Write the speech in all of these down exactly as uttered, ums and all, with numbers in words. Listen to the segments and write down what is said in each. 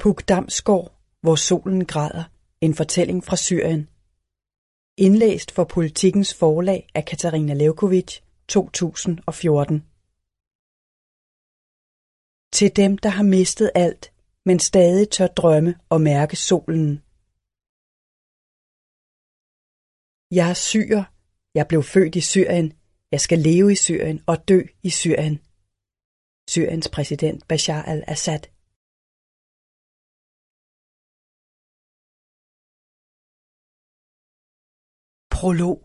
Puk Damsgård, Hvor solen græder. En fortælling fra Syrien. Indlæst for Politikens Forlag af Katarina Lewkovitch, to tusind og fjorten. Til dem, der har mistet alt, men stadig tør drømme og mærke solen. Jeg er syrer. Jeg blev født i Syrien. Jeg skal leve i Syrien og dø i Syrien. Syriens præsident Bashar al-Assad. Prolog.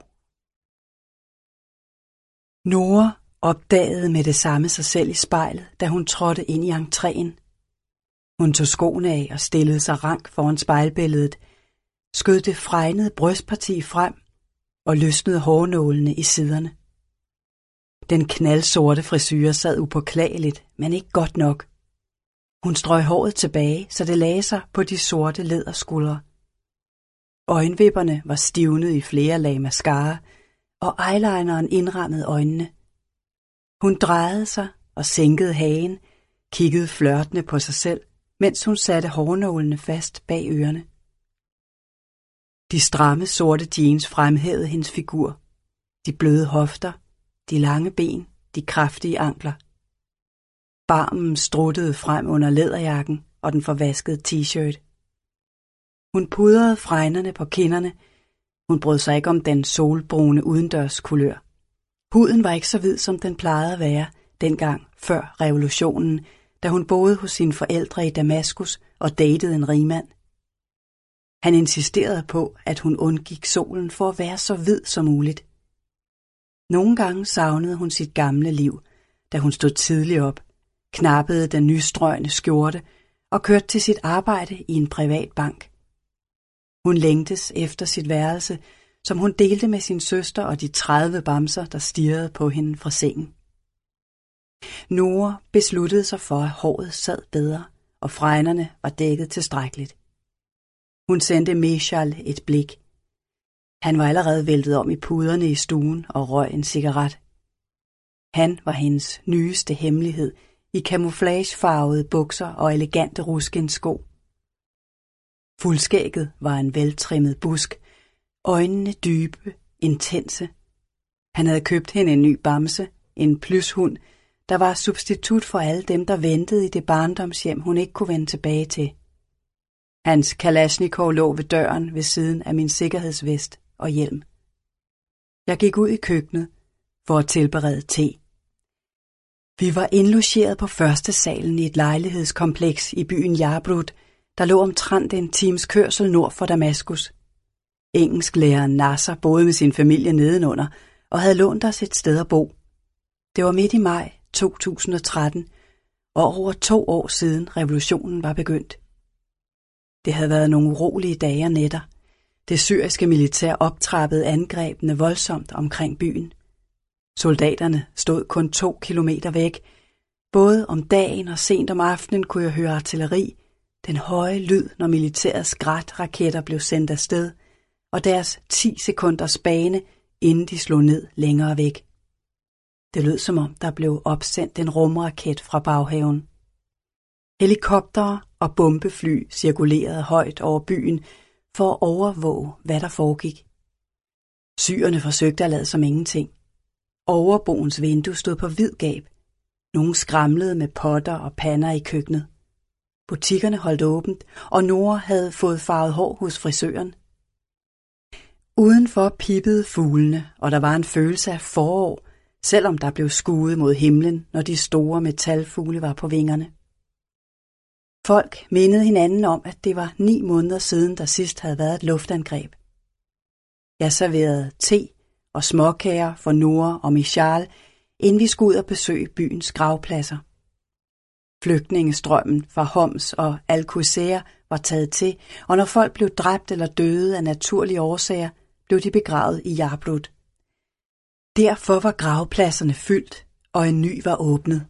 Nora opdagede med det samme sig selv i spejlet, da hun trådte ind i entréen. Hun tog skoene af og stillede sig rank foran spejlbilledet, skød det fregnede brystparti frem og løsnede hårnålene i siderne. Den knaldsorte frisyre sad upåklageligt, men ikke godt nok. Hun strøg håret tilbage, så det lagde sig på de sorte læderskuldre. Øjenvipperne var stivnet i flere lag mascara, og eyelineren indrammede øjnene. Hun drejede sig og sænkede hagen, kiggede flørtende på sig selv, mens hun satte hårnålene fast bag ørerne. De stramme sorte jeans fremhævede hendes figur. De bløde hofter, de lange ben, de kraftige ankler. Barmen struttede frem under læderjakken og den forvaskede t-shirt. Hun pudrede fregnerne på kinderne. Hun brød sig ikke om den solbrune udendørskulør. Huden var ikke så hvid, som den plejede at være dengang før revolutionen, da hun boede hos sine forældre i Damaskus og datede en rigmand. Han insisterede på, at hun undgik solen for at være så hvid som muligt. Nogle gange savnede hun sit gamle liv, da hun stod tidligt op, knappede den nystrøgne skjorte og kørte til sit arbejde i en privat bank. Hun længtes efter sit værelse, som hun delte med sin søster og de tredive bamser, der stirrede på hende fra sengen. Nora besluttede sig for, at håret sad bedre, og fregnerne var dækket tilstrækkeligt. Hun sendte Meshal et blik. Han var allerede væltet om i puderne i stuen og røg en cigaret. Han var hendes nyeste hemmelighed i camouflagefarvede bukser og elegante ruskinsko. Fuldskægget var en veltrimmet busk, øjnene dybe, intense. Han havde købt hende en ny bamse, en plyshund, der var substitut for alle dem, der ventede i det barndomshjem, hun ikke kunne vende tilbage til. Hans Kalashnikov lå ved døren ved siden af min sikkerhedsvest og hjelm. Jeg gik ud i køkkenet for at tilberede te. Vi var indlogeret på første salen i et lejlighedskompleks i byen Yabrud, der lå omtrent en times kørsel nord for Damaskus. Engelsklæreren Nasser boede med sin familie nedenunder og havde lånt os et sted at bo. Det var midt i maj to tusind og tretten, og over to år siden revolutionen var begyndt. Det havde været nogle urolige dage og nætter. Det syriske militær optrappede angrebene voldsomt omkring byen. Soldaterne stod kun to kilometer væk. Både om dagen og sent om aftenen kunne jeg høre artilleri, den høje lyd, når militærets Grad-raketter blev sendt afsted, og deres ti sekunders bane, inden de slog ned længere væk. Det lød som om, der blev opsendt en rumraket fra baghaven. Helikoptere og bombefly cirkulerede højt over byen for at overvåge, hvad der foregik. Syrerne forsøgte at lade som ingenting. Overboens vindue stod på vid gab. Nogle skramlede med potter og pander i køkkenet. Butikkerne holdt åbent, og Nora havde fået farvet hår hos frisøren. Udenfor pippede fuglene, og der var en følelse af forår, selvom der blev skuet mod himlen, når de store metalfugle var på vingerne. Folk mindede hinanden om, at det var ni måneder siden, der sidst havde været et luftangreb. Jeg serverede te og småkager for Nora og Michal, inden vi skulle ud og besøge byens gravpladser. Flygtningestrømmen fra Homs og Al-Qusayr var taget til, og når folk blev dræbt eller døde af naturlige årsager, blev de begravet i Yabrud. Derfor var gravpladserne fyldt, og en ny var åbnet.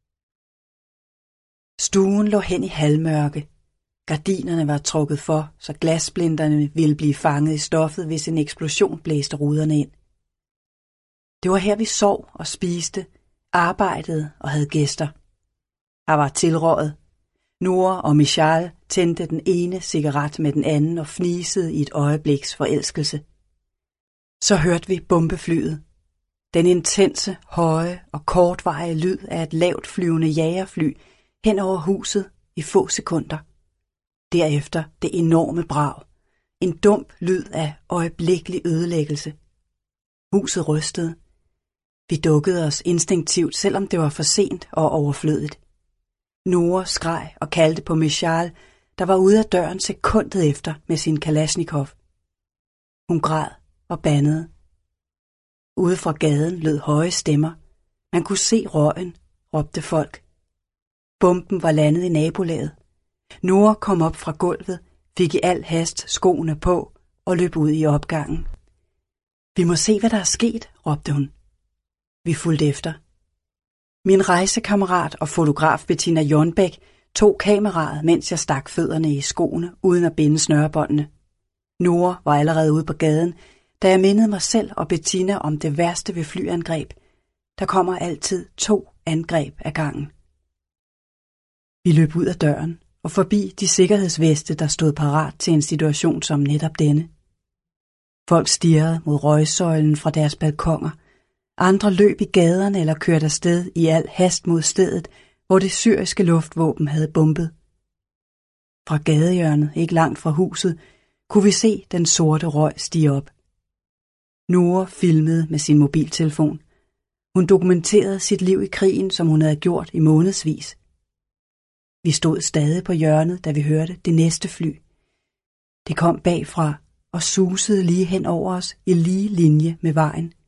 Stuen lå hen i halvmørke. Gardinerne var trukket for, så glassplinterne ville blive fanget i stoffet, hvis en eksplosion blæste ruderne ind. Det var her, vi sov og spiste, arbejdede og havde gæster. Her var tilrådet. Noah og Michal tændte den ene cigaret med den anden og fnisede i et øjebliks forelskelse. Så hørte vi bombeflyet. Den intense, høje og kortvarige lyd af et lavt flyvende jagerfly hen over huset i få sekunder. Derefter det enorme brag. En dump lyd af øjeblikkelig ødelæggelse. Huset rystede. Vi dukkede os instinktivt, selvom det var for sent og overflødigt. Noah skreg og kaldte på Michal, der var ude af døren sekundet efter med sin Kalashnikov. Hun græd og bandede. Ude fra gaden lød høje stemmer. Man kunne se røgen, råbte folk. Bomben var landet i nabolaget. Noah kom op fra gulvet, fik i al hast skoene på og løb ud i opgangen. Vi må se, hvad der er sket, råbte hun. Vi fulgte efter. Min rejsekammerat og fotograf Bettina Jonbæk tog kameraet, mens jeg stak fødderne i skoene, uden at binde snørebåndene. Noah var allerede ude på gaden, da jeg mindede mig selv og Bettina om det værste ved flyangreb. Der kommer altid to angreb ad gangen. Vi løb ud af døren og forbi de sikkerhedsveste, der stod parat til en situation som netop denne. Folk stirrede mod røgsøjlen fra deres balkoner. Andre løb i gaderne eller kørte afsted i al hast mod stedet, hvor det syriske luftvåben havde bombet. Fra gadehjørnet, ikke langt fra huset, kunne vi se den sorte røg stige op. Noah filmede med sin mobiltelefon. Hun dokumenterede sit liv i krigen, som hun havde gjort i månedsvis. Vi stod stadig på hjørnet, da vi hørte det næste fly. Det kom bagfra og susede lige hen over os i lige linje med vejen.